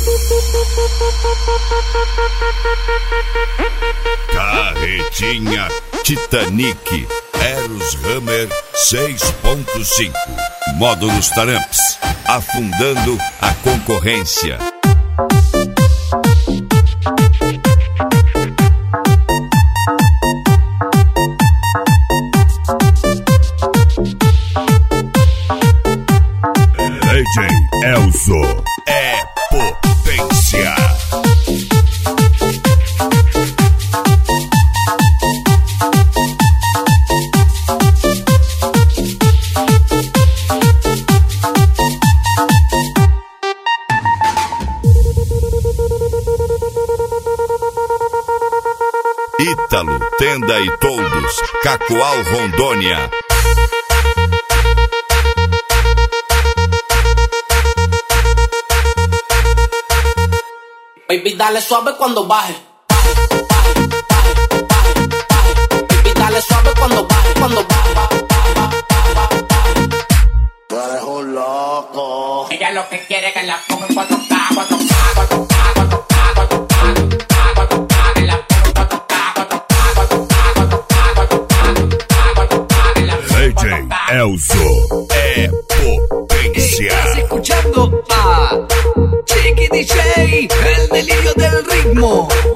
Carretinha Titanic Eros Hammer 6.5 Módulos Taramps, afundando a concorrência. DJ Elzo é potência. Ítalo, Tenda e Toldos, Cacoal, Rondônia. Baby, dale suave cuando baje. Baby, dale suave cuando baje, cuando baje. Tú eres un loco. Ella lo que quiere es que la ponga en 4K, 4K, 4K, 4K, 4K, 4K, que la ponga en 4K, DJ Elzo é potência. Estás escuchando a Chiqui DJ, el delirio del ritmo.